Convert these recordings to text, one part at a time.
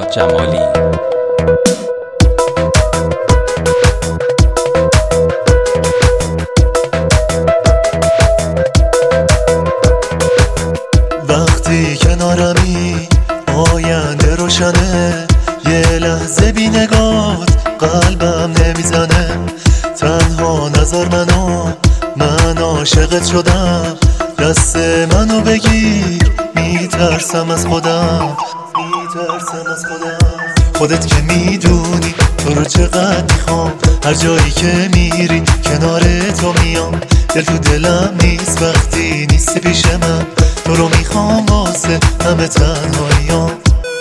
جمالی. وقتی کنارمی آینده روشنه، یه لحظه بی نگات قلبم نمیزنه. تنها نظر من عاشقت شدم، دست منو بگیر میترسم از خودم. خودت که میدونی تو رو چقدر میخوام، هر جایی که میری کنار تو میام. دل تو دلم نیست وقتی نیستی پیش من، تو رو میخوام واسه همه تنهاییام.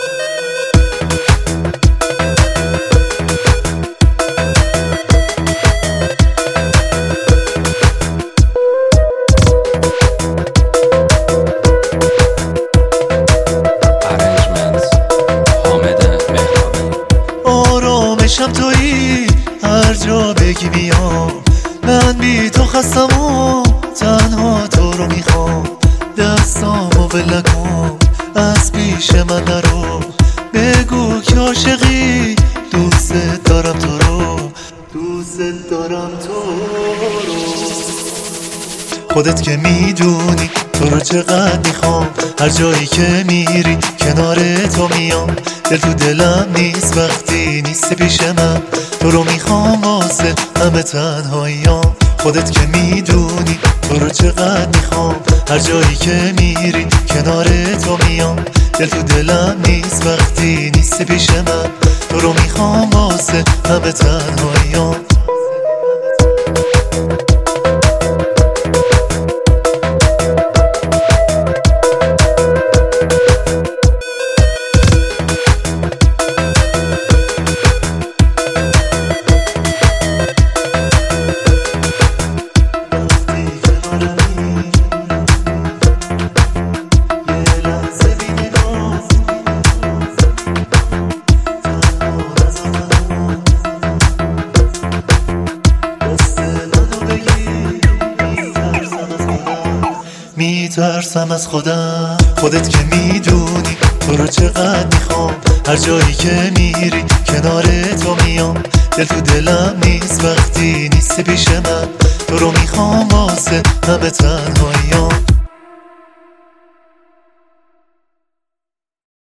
آرامشم تویی، هر جا بگی بیام. من بی تو خستم و تنها تو رو میخوام. دستامو ول نکن، از پیش من نرو. بگو که عاشقی، دوست دارم تو رو. خودت که میدونی تو رو چقدر میخوام، هر جایی که میری کنار تو میام. دل تو دلم نیست وقتی نیستی پیش من، تو رو میخوام واسه همه تنهاییام. خودت که میدونی تو رو چقدر میخوام، هر جایی که میری کنار تو میام. دل تو دلم نیست وقتی نیستی پیش من، تو رو میخوام واسه همه تنهاییام. میترسم از خودم. خودت که میدونی تو رو چقدر میخوام، هر جایی که میری کنار تو میام. دل تو دلم نیست وقتی نیستی پیش من، تو رو میخوام واسه همه تنهاییام.